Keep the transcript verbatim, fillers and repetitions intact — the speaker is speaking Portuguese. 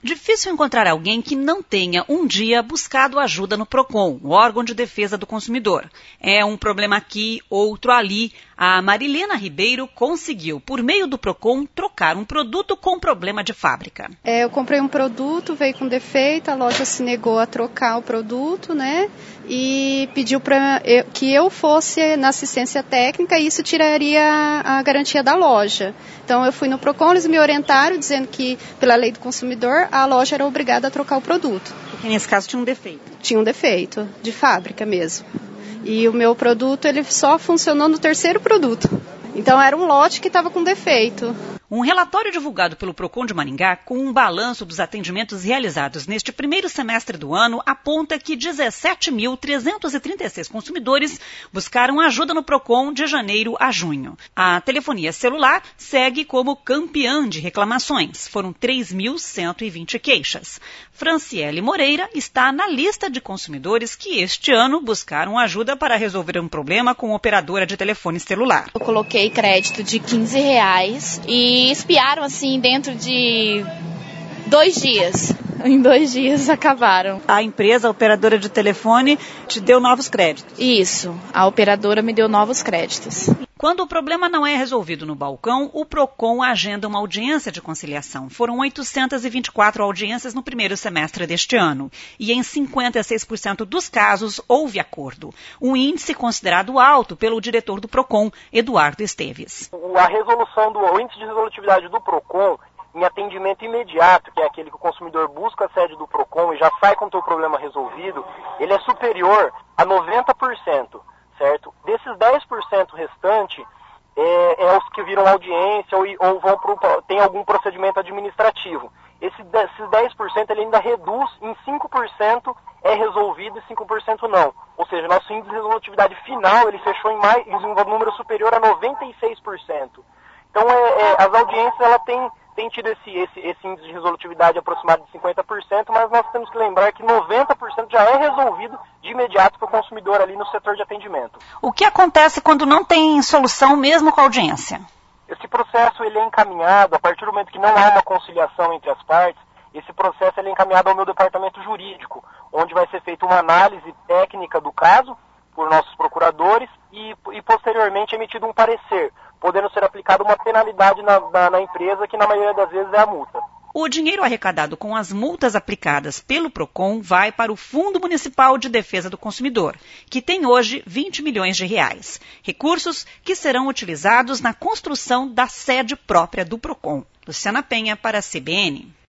Difícil encontrar alguém que não tenha um dia buscado ajuda no PROCON, o órgão de defesa do consumidor. É um problema aqui, outro ali. A Marilena Ribeiro conseguiu, por meio do PROCON, trocar um produto com problema de fábrica. É, eu comprei um produto, veio com defeito, a loja se negou a trocar o produto, né? E pediu para que eu fosse na assistência técnica e isso tiraria a garantia da loja. Então eu fui no PROCON, eles me orientaram dizendo que, pela lei do consumidor, a loja era obrigada a trocar o produto. Porque nesse caso tinha um defeito? Tinha um defeito, de fábrica mesmo. E o meu produto, ele só funcionou no terceiro produto. Então era um lote que estava com defeito. Um relatório divulgado pelo PROCON de Maringá, com um balanço dos atendimentos realizados neste primeiro semestre do ano, aponta que dezessete mil trezentos e trinta e seis consumidores buscaram ajuda no PROCON de janeiro a junho. A telefonia celular segue como campeã de reclamações. Foram três mil cento e vinte queixas. Franciele Moreira está na lista de consumidores que este ano buscaram ajuda para resolver um problema com operadora de telefone celular. Eu coloquei crédito de quinze reais e espiaram assim dentro de dois dias. Em dois dias acabaram. A empresa, a operadora de telefone, te deu novos créditos? Isso, a operadora me deu novos créditos. Quando o problema não é resolvido no balcão, o PROCON agenda uma audiência de conciliação. Foram oitocentas e vinte e quatro audiências no primeiro semestre deste ano. E em cinquenta e seis por cento dos casos houve acordo. Um índice considerado alto pelo diretor do PROCON, Eduardo Esteves. A resolução do o índice de resolutividade do PROCON em atendimento imediato, que é aquele que o consumidor busca a sede do PROCON e já sai com o seu problema resolvido, ele é superior a noventa por cento. Certo? Desses dez por cento restante, é, é os que viram audiência ou, ou vão pro, tem algum procedimento administrativo. Esse, esses dez por cento ele ainda reduz, em cinco por cento é resolvido e cinco por cento não. Ou seja, nosso índice de resolutividade final ele fechou em, mais, em um número superior a noventa e seis por cento. Então, é, é, as audiências ela tem, tem tido esse, esse, esse índice de resolutividade aproximado de cinquenta por cento, mas nós temos que lembrar que noventa por cento já é resolvido de imediato para o consumidor ali no setor de atendimento. O que acontece quando não tem solução mesmo com a audiência? Esse processo ele é encaminhado, a partir do momento que não há uma conciliação entre as partes, esse processo ele é encaminhado ao meu departamento jurídico, onde vai ser feita uma análise técnica do caso por nossos procuradores e, e posteriormente emitido um parecer, podendo ser aplicada uma penalidade na, na, na empresa, que na maioria das vezes é a multa. O dinheiro arrecadado com as multas aplicadas pelo PROCON vai para o Fundo Municipal de Defesa do Consumidor, que tem hoje vinte milhões de reais. Recursos que serão utilizados na construção da sede própria do PROCON. Luciana Penha para a C B N.